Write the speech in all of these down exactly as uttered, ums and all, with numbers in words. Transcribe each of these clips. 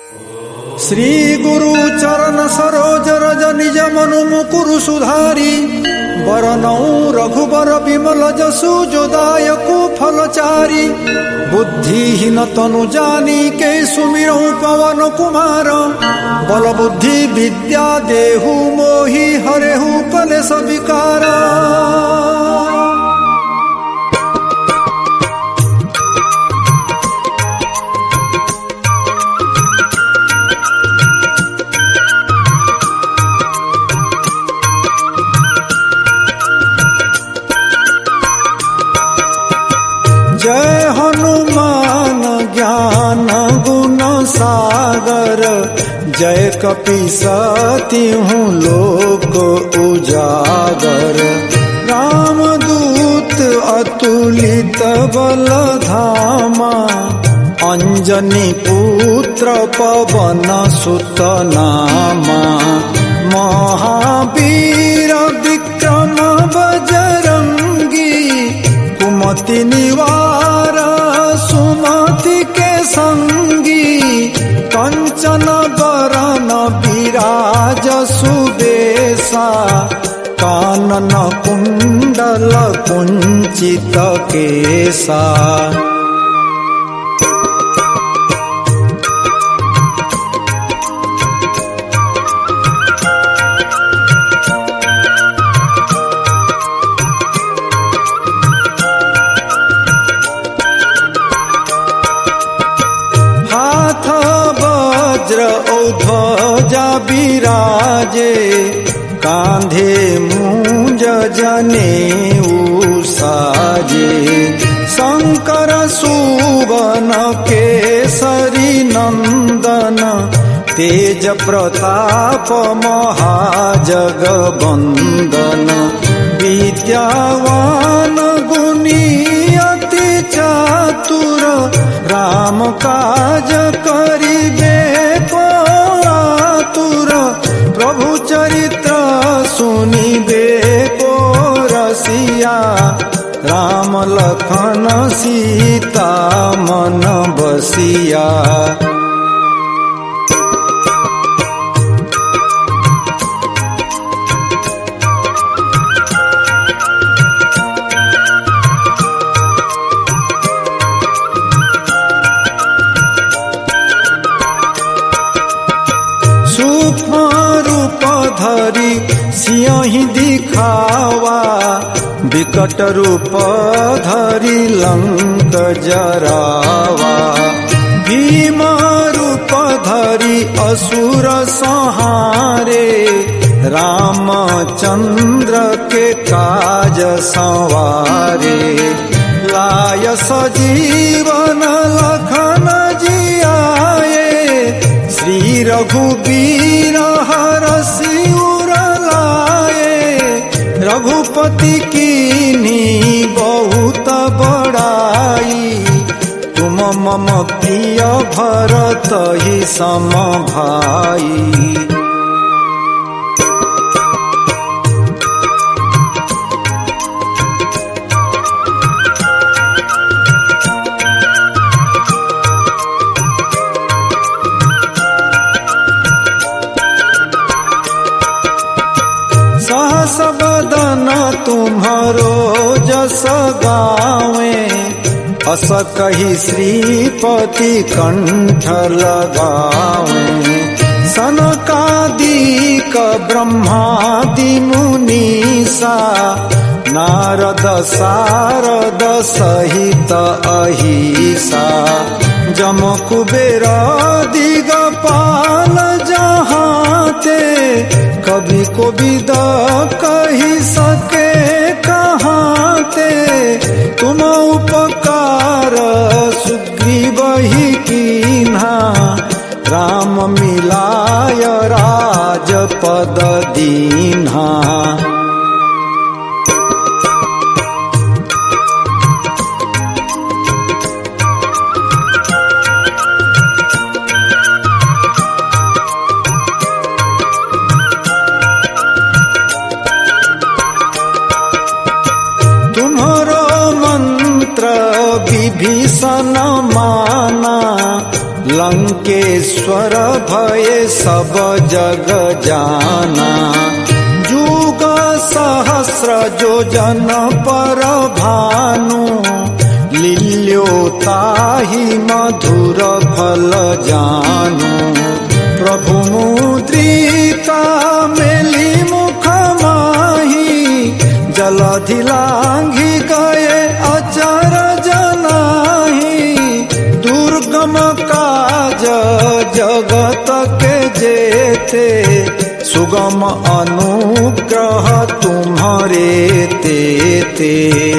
श्री गुरु चरण सरोज रज निज मनु मुकुरु सुधारी वरनौ रघुबर विमल जसु जोदायकु फलचारी बुद्धिहीन तनु जानिके सुमिरौ पवन कुमार बल बुद्धि विद्या देहु मोहि हरेहु कलेश विकार। जय हनुमान ज्ञान गुण सागर जय कपीसतिहु लोक उजागर रामदूत अतुलित बल धामा अंजनी पुत्र पवन सुत नामा महावीर विक्रम बजरंगी कुमति निवार सुमति के संगी कंचन बरन विराज सुबेसा कानन कुंडल कुंचित केसा। ध्वजा विराजे कांधे मूंज जनेऊ साजे शंकर सुवन केसरी नंदन तेज प्रताप महाजगवंदन विद्यावान गुणी अति चातुर राम काज करिबे प्रभु चरित्र सुनिबे को रसिया राम लखन सीता मन बसिया। धरी सिंहि दिखावा विकट रूप धरी लंक जरावा भीम रूप धरी असुर संहारे रामचंद्र के काज संवारे लाय सजीवन लखन जियाए श्री रघुबीर हरषि उर लाए रघुपति कीन्ही बहुत बड़ाई तुम मम प्रिय भरत ही सम भाई। बदन तुम्हारो जस गावे अस कही श्रीपति कंठ लगावे सनकादिक ब्रह्मादि मुनीसा नारद सारद सहित अहिसा जम कुबेर दिगपाल जहाते कभी को विदा कही सके कहाते तुम उपकार सुग्रीव ही कीन्हा राम मिलाय राजपद दीन्हा। विभीषण माना लंकेश्वर भये सब जग जाना। जुग सहस्र योजन पर भानु, लील्योताहि मधुर फल जानु। प्रभु मुद्रिका मेली मुख माही, जलधि लांघि गए अचरज नाही। दुर्गम काज जगत के जेते, सुगम अनुग्रह तुम्हारे तेते।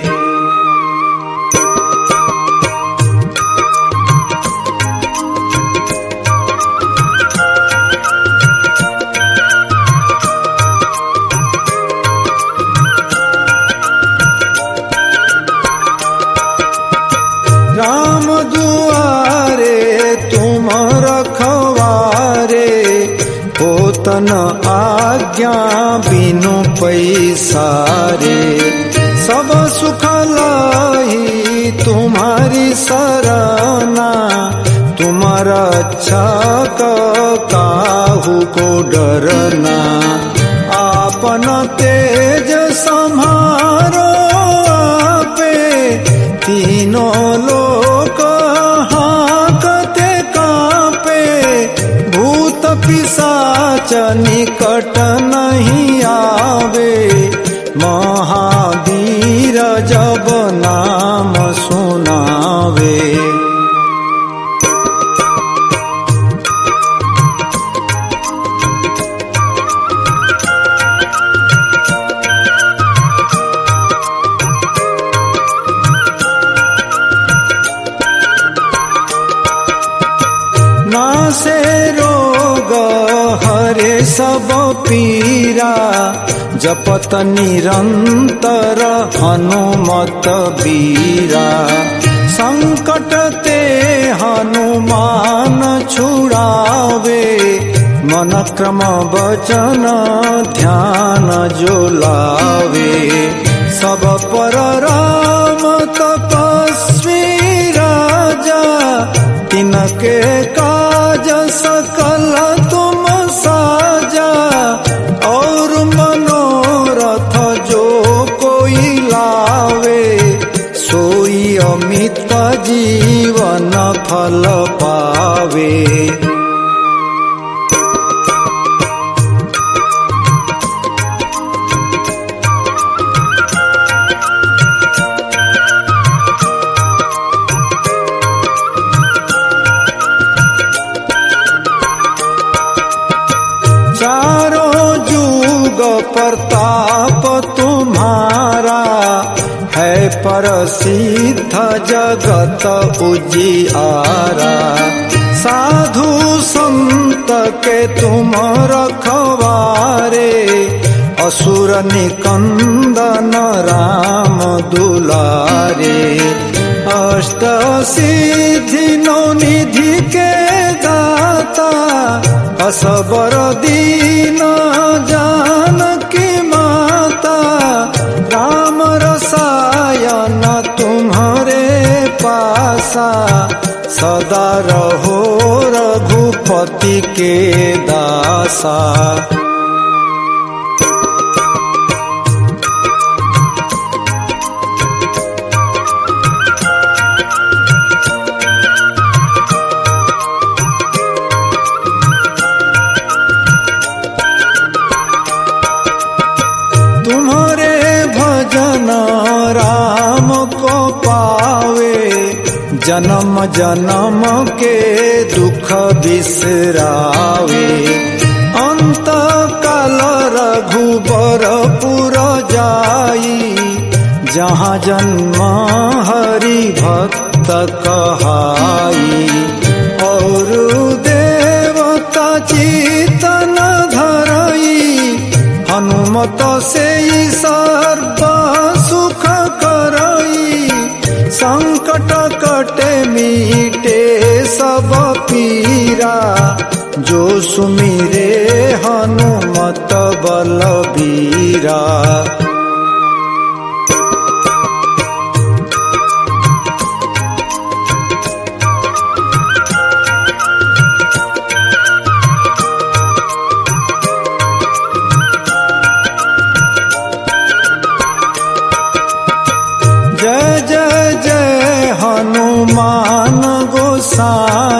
राम दुआरे तुम रखवारे, होतन आज्ञा बिनु पैसारे। सब सुख लाही तुम्हारी सरना, तुम्हारा अच्छा काहू को डरना। आपन तेज सम्हारो आपे, तीनों लोक हाकते कांपे। भूत पिशाच निकट नहीं आवे, महावीर जब नाम सुनावे। नासे रोग हरे सब पीरा, जपत निरंतर हनुमत बीरा। संकट ते हनुमान छुड़ावे, मन क्रम वचन ध्यान जो लावे। सब पर राम तपस्वी राजा, तिनके काज सकल तुम साजा। और मनोरथ जो कोई लावे, सोई अमित जीवन फल पावे। चारों जुग प्रताप तुम्हारा, है प्रसिद्ध जगत उजियारा। साधु संत के तुम रखवारे, असुर निकंदन राम दुलारे। अष्ट सिद्धि नौ निधि के दाता, असबर दीन जानकी माता। राम रसायन तुम्हारे पासा, सदा रहो रघुपति के दासा। तुम्हारे भजन राम को पावे, जन्म जन्म के दुख बिसरावे। अंत काल रघुबरपुर जाई, जहाँ जन्म हरि भक्त कहाई। और देवता चितन धरई, हनुमत से सर्व सुख करई। संकट कटे मीटे सब पीरा, जो सुमिरे हनुमत बलबीरा।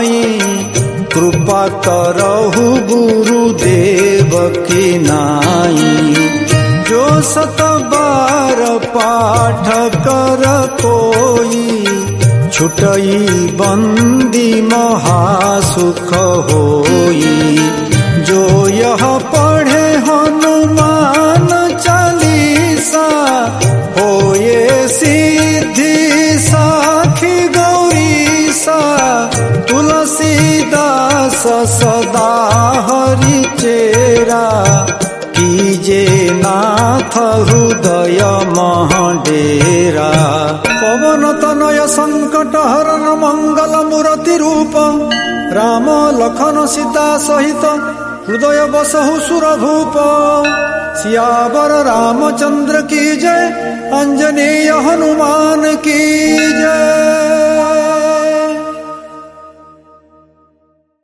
नाई, कृपा करहु गुरुदेव की नाई। जो सत बार पाठ कर कोई, छुटई बंदी महासुख होई। जो यह पढ़े हनुमान चालीसा, होए सिद्धि साखी गौरीसा। तुलसीदास सदा हरि चेरा, कीजे नाथ हृदय महडेरा। पवन तनय संकट हरण मंगल मूर्ति रूप, राम लखन सीता सहित हृदय बसहु सुरभूप। सियावर रामचंद्र की जय, अंजनेय हनुमान की जय।